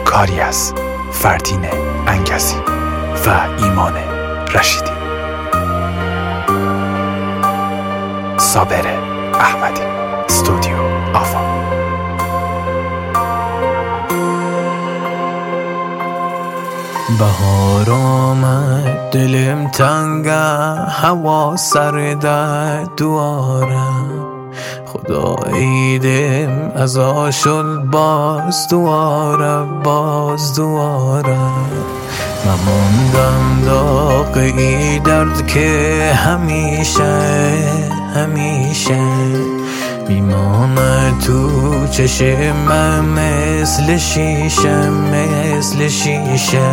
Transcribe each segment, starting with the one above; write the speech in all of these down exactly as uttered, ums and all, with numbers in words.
کاری از فردین انگسی و ایمان رشیدی. صابر احمدی، استودیو آفا. بهار آمد دلم تنگه، هوا سرده دوارم، خدا ایدم از آشل باز دواره باز دواره. مماندم داغ ای درد که همیشه همیشه میمانه تو چشم مثل شیشه مثل شیشه.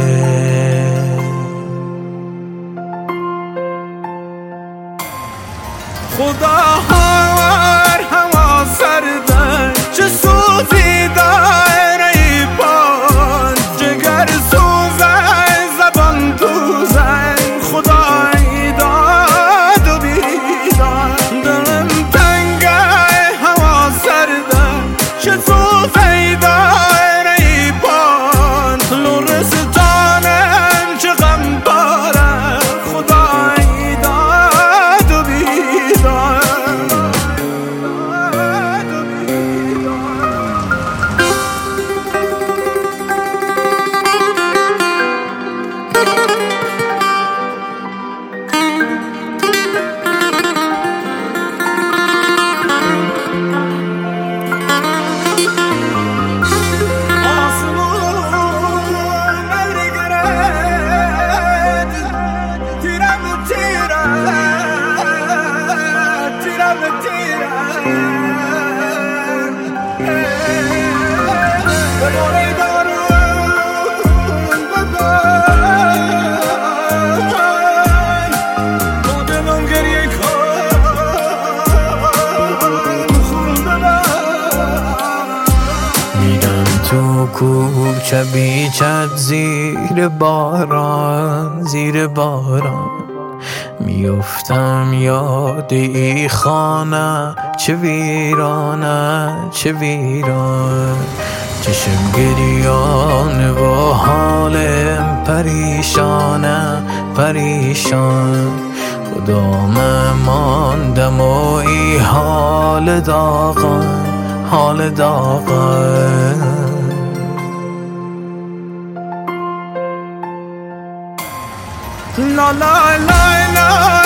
خدا هر هوا سرده چه سوزی داره ای بان، جگر سوزه زبان دوزه، خدا ای داد و بیداد. دلم تنگه هوا سرده چه سوزی داره ای بان، لرستانم چه غم باره، خدا ای داد و بیداد. تو کوچه بیچت زیر باران زیر باران، میفتم یاد ای خانه چه ویرانه چه ویران. چشم گریان و حالم پریشانه پریشان، خدا من ماندم و ای حال داغان حال داغان. لا لا لا لا